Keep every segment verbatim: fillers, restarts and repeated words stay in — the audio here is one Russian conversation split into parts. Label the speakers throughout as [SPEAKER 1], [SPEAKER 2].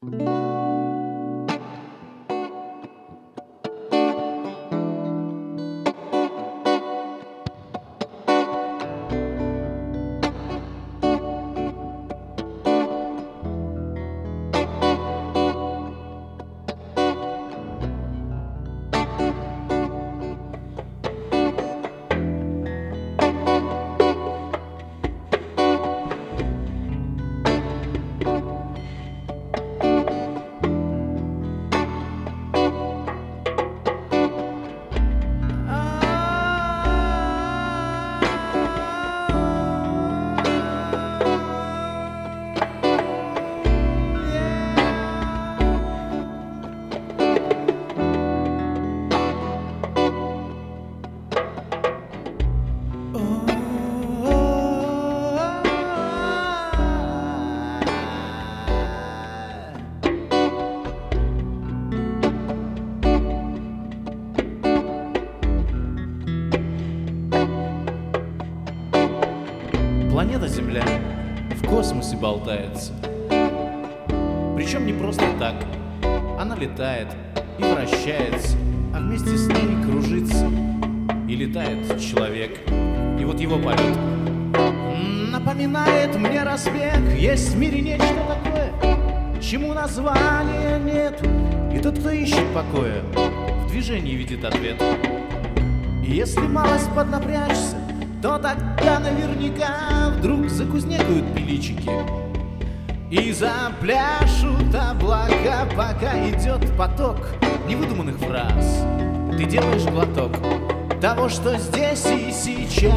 [SPEAKER 1] Планета Земля в космосе болтается. Причем не просто так. Она летает и вращается, а вместе с ней кружится и летает человек. И вот его полет напоминает мне разбег. Есть в мире нечто такое, чему названия нет. И тот, кто ищет покоя, в движении видит ответ. И если малость поднапрячься, то тогда наверняка вдруг закузнекают пиличики и запляшут облака, пока идет поток невыдуманных фраз. Ты делаешь глоток того, что здесь и сейчас.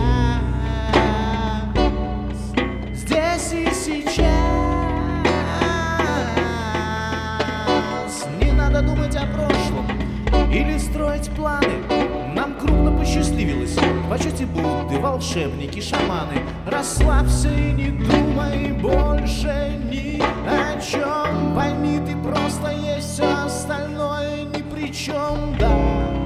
[SPEAKER 1] Здесь и сейчас. Не надо думать о прошлом или строить планы. Нам крупно посчастливилось, в почете Будды, волшебники, шаманы. Расслабься и не думай больше ни о чем. Пойми, ты просто есть, все остальное ни при чем. Да,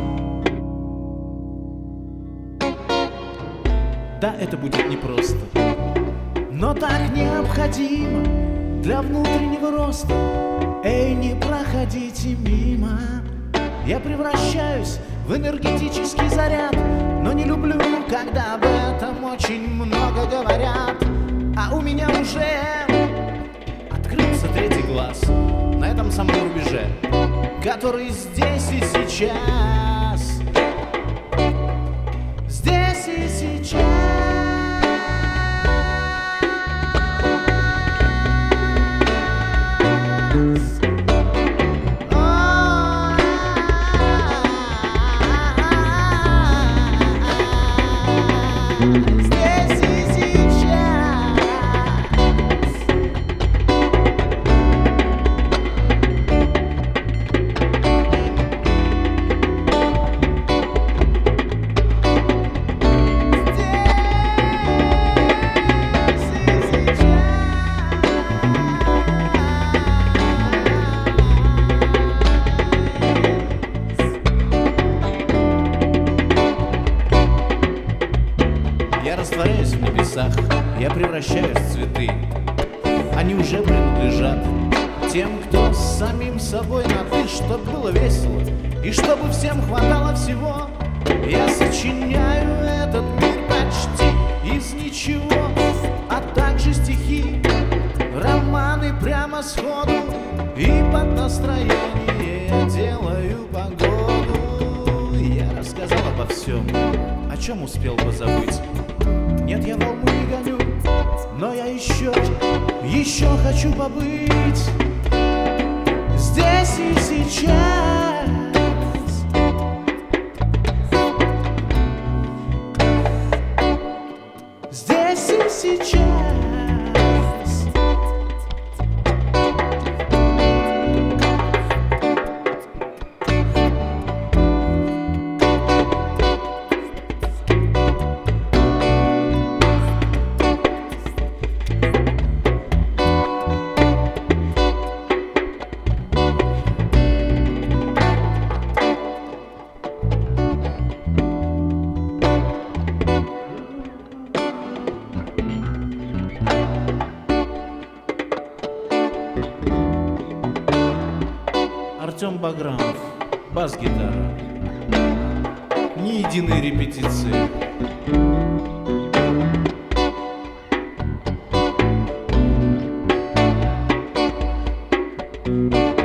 [SPEAKER 1] да, это будет непросто, но так необходимо для внутреннего роста. Эй, не проходите мимо. Я превращаюсь в энергетический заряд, но не люблю, когда об этом очень много говорят. А у меня уже открылся третий глаз на этом самом рубеже, который здесь и сейчас. Здесь и сейчас. Я растворяюсь в небесах, я превращаюсь в цветы. Они уже принадлежат тем, кто с самим собой на «ты», чтоб было весело и чтобы всем хватало всего. Я сочиняю этот мир почти из ничего, а также стихи, романы прямо сходу. И под настроение делаю погоду. Я рассказал обо всем, о чем успел позабыть. Нет, я волну не гоню, но я еще, еще хочу побыть здесь и сейчас. Здесь и сейчас. Артем Баграмов, бас-гитара. Ни единой репетиции. Thank you.